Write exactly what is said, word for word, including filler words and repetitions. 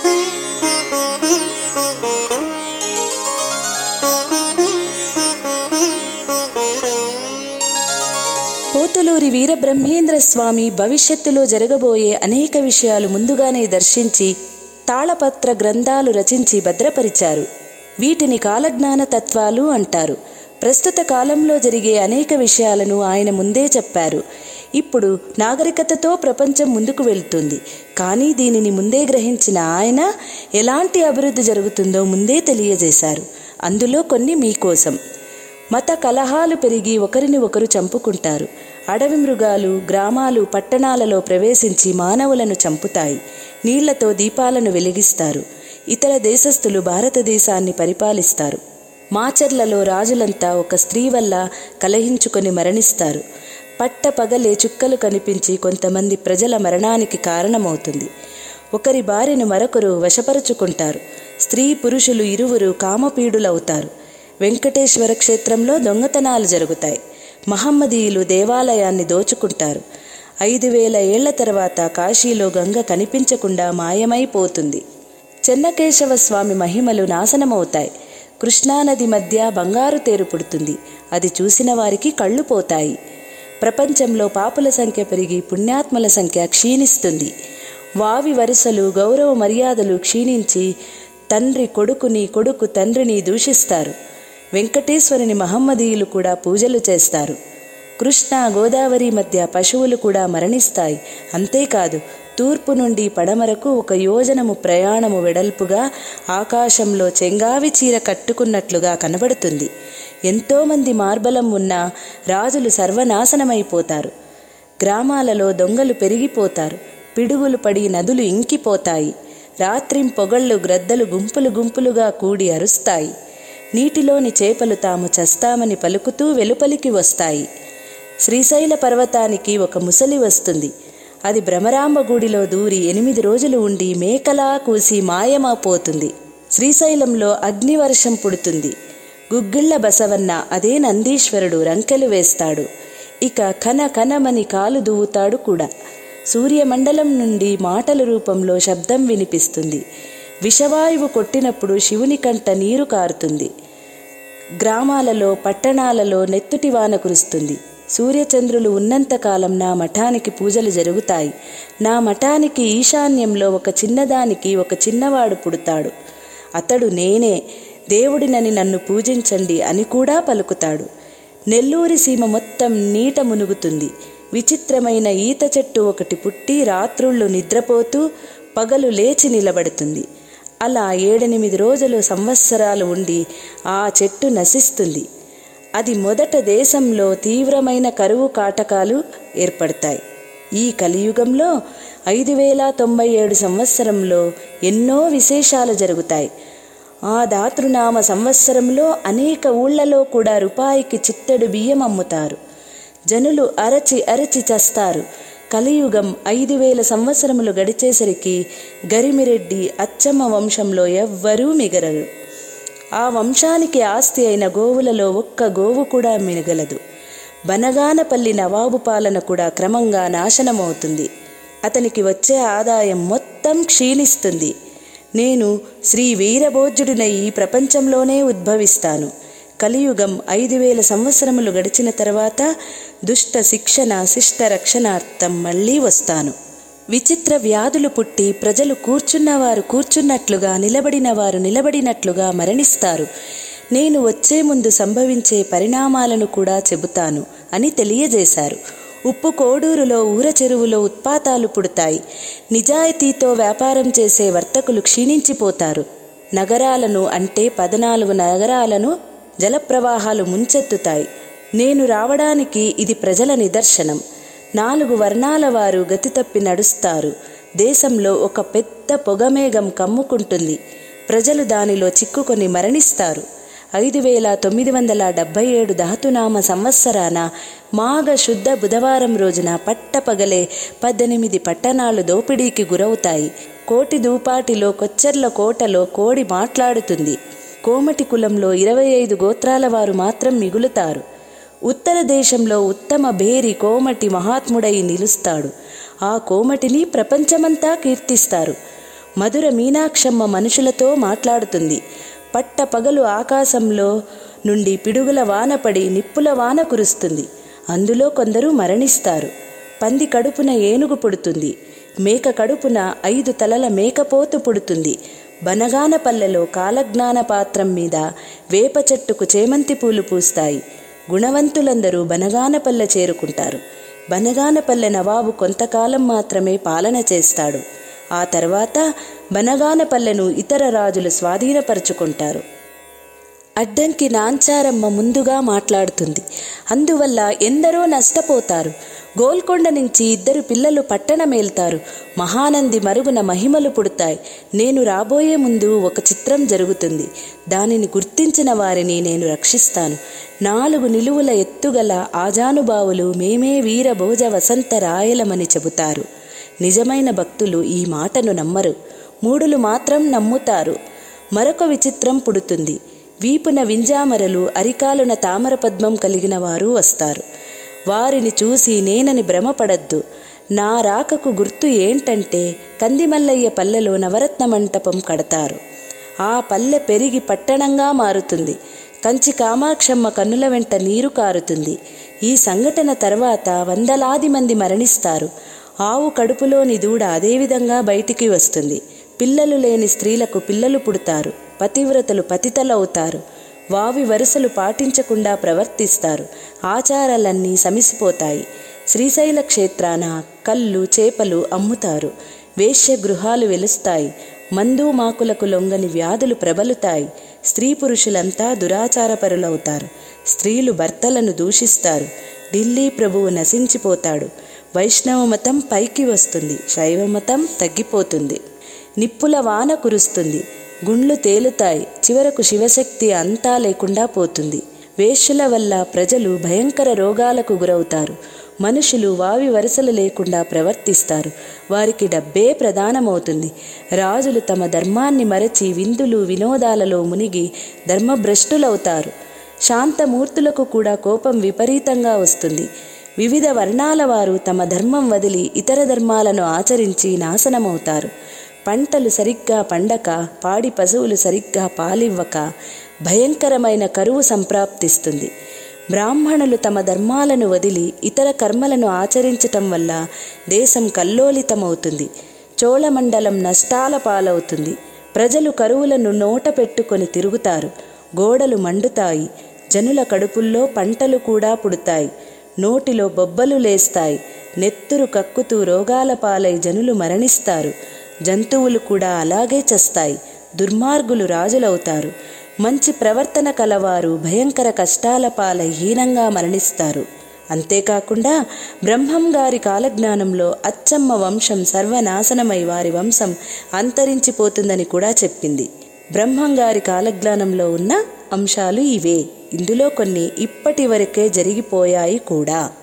పోతులూరి వీరబ్రహ్మేంద్ర స్వామి భవిష్యత్తులో జరగబోయే అనేక విషయాలు ముందుగానే దర్శించి తాళపత్ర గ్రంథాలు రచించి భద్రపరిచారు. వీటిని కాలజ్ఞాన తత్వాలు అంటారు. ప్రస్తుత కాలంలో జరిగే అనేక విషయాలను ఆయన ముందే చెప్పారు. ఇప్పుడు నాగరికతతో ప్రపంచం ముందుకు వెళ్తుంది. కానీ దీనిని ముందే గ్రహించిన ఆయన ఎలాంటి అభివృద్ధి జరుగుతుందో ముందే తెలియజేశారు. అందులో కొన్ని మీకోసం. మత కలహాలు పెరిగి ఒకరిని ఒకరు చంపుకుంటారు. అడవి మృగాలు గ్రామాలు పట్టణాలలో ప్రవేశించి మానవులను చంపుతాయి. నీళ్లతో దీపాలను వెలిగిస్తారు. ఇతర దేశస్థులు భారతదేశాన్ని పరిపాలిస్తారు. మాచర్లలో రాజులంతా ఒక స్త్రీ వల్ల కలహించుకొని మరణిస్తారు. పట్ట పగలే చుక్కలు కనిపించి కొంతమంది ప్రజల మరణానికి కారణమవుతుంది. ఒకరి భార్యను మరొకరు వశపరుచుకుంటారు. స్త్రీ పురుషులు ఇరువురు కామపీడులవుతారు. వెంకటేశ్వర క్షేత్రంలో దొంగతనాలు జరుగుతాయి. మహమ్మదీయులు దేవాలయాన్ని దోచుకుంటారు. ఐదు వేల ఏళ్ల తర్వాత కాశీలో గంగ కనిపించకుండా మాయమైపోతుంది. చెన్నకేశవ స్వామి మహిమలు నాశనమవుతాయి. కృష్ణానది మధ్య బంగారు తేరు పుడుతుంది. అది చూసిన వారికి కళ్ళు పోతాయి. ప్రపంచంలో పాపుల సంఖ్య పెరిగి పుణ్యాత్మల సంఖ్య క్షీణిస్తుంది. వావి వరుసలు గౌరవ మర్యాదలు క్షీణించి తండ్రి కొడుకుని కొడుకు తండ్రిని దూషిస్తారు. వెంకటేశ్వరుని మహమ్మదీయులు కూడా పూజలు చేస్తారు. కృష్ణ గోదావరి మధ్య పశువులు కూడా మరణిస్తాయి. అంతేకాదు, తూర్పు నుండి పడమరకు ఒక యోజనము ప్రయాణము వెడల్పుగా ఆకాశంలో చెంగావి చీర కట్టుకున్నట్లుగా కనబడుతుంది. ఎంతోమంది మార్బలం ఉన్న రాజులు సర్వనాశనమైపోతారు. గ్రామాలలో దొంగలు పెరిగిపోతారు. పిడుగులు పడి నదులు ఇంకిపోతాయి. రాత్రింపొగళ్ళు గ్రద్దలు గుంపులు గుంపులుగా కూడి అరుస్తాయి. నీటిలోని చేపలు తాము చస్తామని పలుకుతూ వెలుపలికి వస్తాయి. శ్రీశైల పర్వతానికి ఒక ముసలి వస్తుంది. అది భ్రమరాంబ గుడిలో దూరి ఎనిమిది రోజులు ఉండి మేకలా కూసి మాయమైపోతుంది. శ్రీశైలంలో అగ్నివర్షం పుడుతుంది. గుగ్గిళ్ల బసవన్న అదే నందీశ్వరుడు రంకెలు వేస్తాడు. ఇక కన కనమని కాలు దువ్వుతాడు కూడా. సూర్యమండలం నుండి మాటల రూపంలో శబ్దం వినిపిస్తుంది. విషవాయువు కొట్టినప్పుడు శివుని కంట నీరు కారుతుంది. గ్రామాలలో పట్టణాలలో నెత్తుటి వాన కురుస్తుంది. సూర్యచంద్రులు ఉన్నంతకాలం నా మఠానికి పూజలు జరుగుతాయి. నా మఠానికి ఈశాన్యంలో ఒక చిన్నదానికి ఒక చిన్నవాడు పుడతాడు. అతడు నేనే, దేవుడినని నన్ను పూజించండి అని కూడా పలుకుతాడు. నెల్లూరి సీమ మొత్తం నీట మునుగుతుంది. విచిత్రమైన ఈత చెట్టు ఒకటి పుట్టి రాత్రుళ్ళు నిద్రపోతూ పగలు లేచి నిలబడుతుంది. అలా ఏడెనిమిది రోజులు సంవత్సరాలు ఉండి ఆ చెట్టు నశిస్తుంది. అది మొదట దేశంలో తీవ్రమైన కరువు కాటకాలు ఏర్పడతాయి. ఈ కలియుగంలో ఐదు వేల తొంభై ఏడు సంవత్సరంలో ఎన్నో విశేషాలు జరుగుతాయి. ఆ దాతృనామ సంవత్సరంలో అనేక ఊళ్ళలో కూడా రూపాయికి చిత్తెడు బియ్యం అమ్ముతారు. జనులు అరచి అరచి చస్తారు. కలియుగం ఐదు వేల సంవత్సరములు గడిచేసరికి గరిమిరెడ్డి అచ్చమ్మ వంశంలో ఎవ్వరూ మిగలరు. ఆ వంశానికి ఆస్తి అయిన గోవులలో ఒక్క గోవు కూడా మిగలదు. బనగానపల్లి నవాబు పాలన కూడా క్రమంగా నాశనమవుతుంది. అతనికి వచ్చే ఆదాయం మొత్తం క్షీణిస్తుంది. నేను శ్రీ వీరభోజ్యుడినై ఈ ప్రపంచంలోనే ఉద్భవిస్తాను. కలియుగం ఐదు వేల సంవత్సరములు గడిచిన తర్వాత దుష్ట శిక్షణ శిష్ట రక్షణార్థం మళ్ళీ వస్తాను. విచిత్ర వ్యాధులు పుట్టి ప్రజలు కూర్చున్నవారు కూర్చున్నట్లుగా నిలబడిన వారు నిలబడినట్లుగా మరణిస్తారు. నేను వచ్చే ముందు సంభవించే పరిణామాలను కూడా చెబుతాను అని తెలియజేశారు. ఉప్పు కోడూరులో ఊర చెరువులో ఉత్పాతాలు పుడతాయి. నిజాయితీతో వ్యాపారం చేసే వర్తకులు క్షీణించిపోతారు. నగరాలను అంటే పద్నాలుగు నగరాలను జలప్రవాహాలు ముంచెత్తుతాయి. నేను రావడానికి ఇది ప్రజల నిదర్శనం. నాలుగు వర్ణాల వారు గతి తప్పి నడుస్తారు. దేశంలో ఒక పెద్ద పొగమేఘం కమ్ముకుంటుంది. ప్రజలు దానిలో చిక్కుకొని మరణిస్తారు. ఐదు వేల తొమ్మిది వందల డెబ్భై ఏడు ధాతునామ సంవత్సరాన మాఘ శుద్ధ బుధవారం రోజున పట్టపగలే పద్దెనిమిది పట్టణాలు దోపిడీకి గురవుతాయి. కోటి దూపాటిలో కొచ్చెర్ల కోటలో కోడి మాట్లాడుతుంది. కోమటి కులంలో ఇరవై ఐదు గోత్రాల వారు మాత్రం మిగులుతారు. ఉత్తర దేశంలో ఉత్తమ భేరి కోమటి మహాత్ముడై నిలుస్తాడు. ఆ కోమటిని ప్రపంచమంతా కీర్తిస్తారు. మధుర మీనాక్షమ్మ మనుషులతో మాట్లాడుతుంది. పట్ట పగలు ఆకాశంలో నుండి పిడుగుల వాన పడి నిప్పుల వాన కురుస్తుంది. అందులో కొందరు మరణిస్తారు. పంది కడుపున ఏనుగు పుడుతుంది. మేక కడుపున ఐదు తలల మేకపోతు పుడుతుంది. బనగానపల్లెలో కాలజ్ఞాన పాత్రం మీద వేప చెట్టుకు చేమంతి పూలు పూస్తాయి. గుణవంతులందరూ బనగానపల్లె చేరుకుంటారు. బనగానపల్లె నవాబు కొంతకాలం మాత్రమే పాలన చేస్తాడు. ఆ తర్వాత బనగానపల్లెను ఇతర రాజులు స్వాధీనపరుచుకుంటారు. అడ్డంకి నాంచారమ్మ ముందుగా మాట్లాడుతుంది. అందువల్ల ఎందరో నష్టపోతారు. గోల్కొండ నుంచి ఇద్దరు పిల్లలు పట్టణమేల్తారు. మహానంది మరుగున మహిమలు పుడతాయి. నేను రాబోయే ముందు ఒక చిత్రం జరుగుతుంది. దానిని గుర్తించిన వారిని నేను రక్షిస్తాను. నాలుగు నిలువుల ఎత్తుగల ఆజానుబావులు మేమే వీర భోజ వసంత రాయలమని చెబుతారు. నిజమైన భక్తులు ఈ మాటను నమ్మరు. మూడులు మాత్రం నమ్ముతారు. మరొక విచిత్రం పుడుతుంది. వీపున వింజామరలు, అరికాలున తామర పద్మం కలిగిన వారు వస్తారు. వారిని చూసి నేనని భ్రమపడద్దు. నా రాకకు గుర్తు ఏంటంటే కందిమల్లయ్య పల్లెలో నవరత్న మంటపం కడతారు. ఆ పల్లె పెరిగి పట్టణంగా మారుతుంది. కంచి కామాక్షమ్మ కన్నుల వెంట నీరు కారుతుంది. ఈ సంఘటన తర్వాత వందలాది మంది మరణిస్తారు. ఆవు కడుపులోని దూడ అదేవిధంగా బయటికి వస్తుంది. పిల్లలు లేని స్త్రీలకు పిల్లలు పుడతారు. పతివ్రతలు పతితలవుతారు. వావి వరుసలు పాటించకుండా ప్రవర్తిస్తారు. ఆచారాలన్నీ సమిసిపోతాయి. శ్రీశైల క్షేత్రాన కళ్ళు చేపలు అమ్ముతారు. వేశ్య గృహాలు వెలుస్తాయి. మందు మాకులకు లొంగని వ్యాధులు ప్రబలుతాయి. స్త్రీ పురుషులంతా దురాచారపరులవుతారు. స్త్రీలు భర్తలను దూషిస్తారు. ఢిల్లీ ప్రభువు నశించిపోతాడు. వైష్ణవ మతం పైకి వస్తుంది. శైవ మతం తగ్గిపోతుంది. నిప్పుల వాన కురుస్తుంది. గుండ్లు తేలుతాయి. చివరకు శివశక్తి అంతా లేకుండా పోతుంది. వేశ్యల వల్ల ప్రజలు భయంకర రోగాలకు గురవుతారు. మనుషులు వావి వరుసలు లేకుండా ప్రవర్తిస్తారు. వారికి డబ్బే ప్రధానమవుతుంది. రాజులు తమ ధర్మాన్ని మరచి విందులు వినోదాలలో మునిగి ధర్మభ్రష్టులవుతారు. శాంతమూర్తులకు కూడా కోపం విపరీతంగా వస్తుంది. వివిధ వర్ణాల వారు తమ ధర్మం వదిలి ఇతర ధర్మాలను ఆచరించి నాశనమవుతారు. పంటలు సరిగ్గా పండక, పాడి పశువులు సరిగ్గా పాలివ్వక భయంకరమైన కరువు సంప్రాప్తిస్తుంది. బ్రాహ్మణులు తమ ధర్మాలను వదిలి ఇతర కర్మలను ఆచరించటం వల్ల దేశం కల్లోలితమవుతుంది. చోళమండలం నష్టాల పాలవుతుంది. ప్రజలు కరువులను నోట పెట్టుకొని తిరుగుతారు. గోడలు మండుతాయి. జనుల కడుపుల్లో పంటలు కూడా పుడతాయి. నోటిలో బొబ్బలు లేస్తాయి. నెత్తురు కక్కుతూ రోగాల పాలై జనులు మరణిస్తారు. జంతువులు కూడా అలాగే చస్తాయి. దుర్మార్గులు రాజులవుతారు. మంచి ప్రవర్తన కలవారు భయంకర కష్టాల పాలై హీనంగా మరణిస్తారు. అంతేకాకుండా బ్రహ్మం గారి కాలజ్ఞానంలో అచ్చమ్మ వంశం సర్వనాశనమై వారి వంశం అంతరించిపోతుందని కూడా చెప్పింది. బ్రహ్మం గారి కాలజ్ఞానంలో ఉన్న అంశాలు ఇవే. ఇందులో కొన్ని ఇప్పటి వరకే జరిగిపోయాయి కూడా.